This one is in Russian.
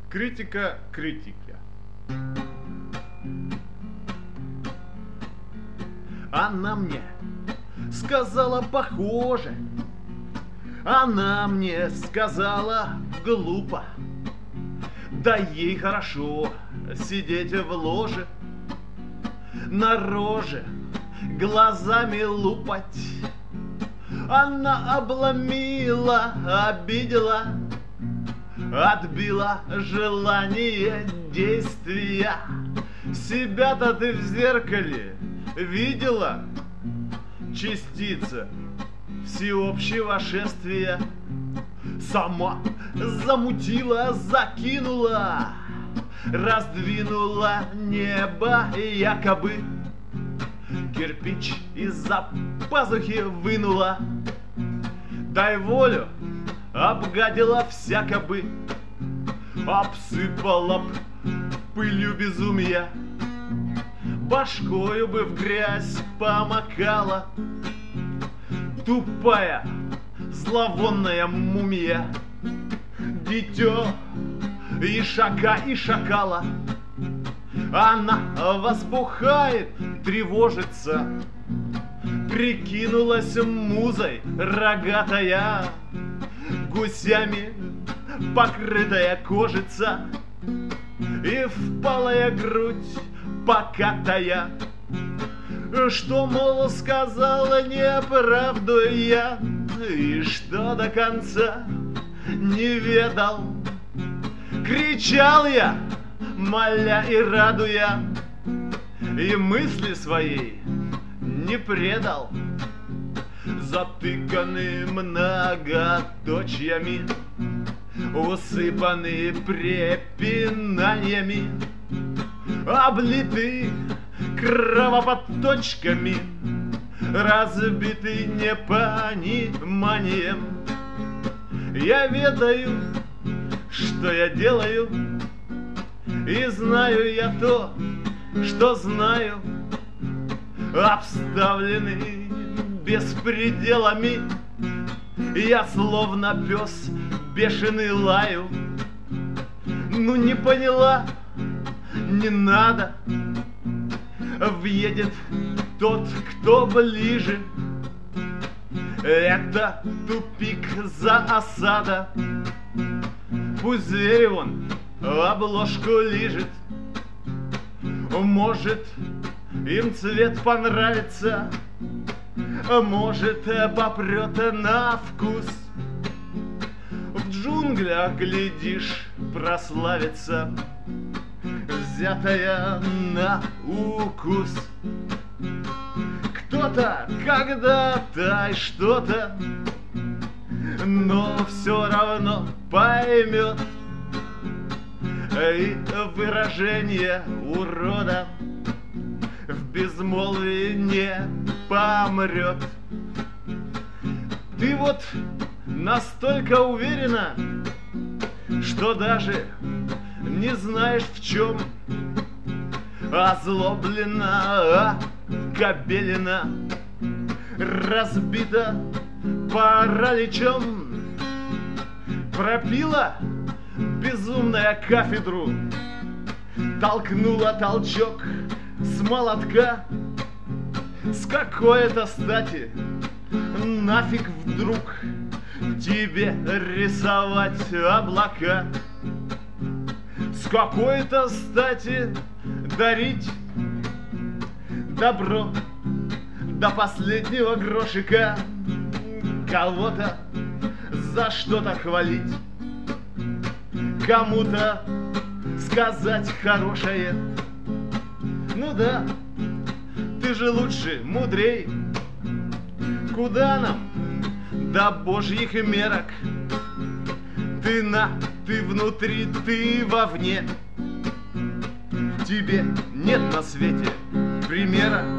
Критика критики. Она мне сказала похоже, она мне сказала глупо. Да ей хорошо сидеть в ложе, на роже глазами лупать. Она обломила, обидела, отбила желание действия. Себя-то ты в зеркале видела? Частица всеобщего шествия. Сама замутила, закинула, раздвинула небо якобы. Кирпич из-за пазухи вынула. Дай волю, обгадила всякобы, обсыпала пылью безумия, башкою бы в грязь помакала. Тупая, зловонная мумия, дитё ишака и шакала. Она возбухает, тревожится, прикинулась музой рогатая, гусями покрытая кожица и впалая грудь покатая. Что, мол, сказала неправду я, и что до конца не ведал. Кричал я, моля и радуя, и мысли своей не предал. Затыканы многоточьями, усыпаны препинаниями, облиты кровоподточками, разбиты непониманием. Я ведаю, что я делаю, и знаю я то, что знаю. Обставленный беспределами, я словно пес бешеный лаю. Ну не поняла, не надо. Въедет тот, кто ближе. Это тупик за осада. Пусть зверь вон обложку лижет. Может, им цвет понравится, может, попрет на вкус. В джунглях, глядишь, прославится, взятая на укус. Кто-то когда-то и что-то, но все равно поймет. И выражение урода в безмолвии не помрет. Ты вот настолько уверена, что даже не знаешь в чем. Озлоблена, кабелина, разбита параличом. Пропила безумная кафедру, толкнула толчок с молотка. С какой-то стати нафиг вдруг тебе рисовать облака? С какой-то стати дарить добро до последнего грошика, кого-то за что-то хвалить, кому-то сказать хорошее. Ну да, ты же лучше, мудрей. Куда нам до божьих мерок? Ты внутри, ты вовне. Тебе нет на свете примера.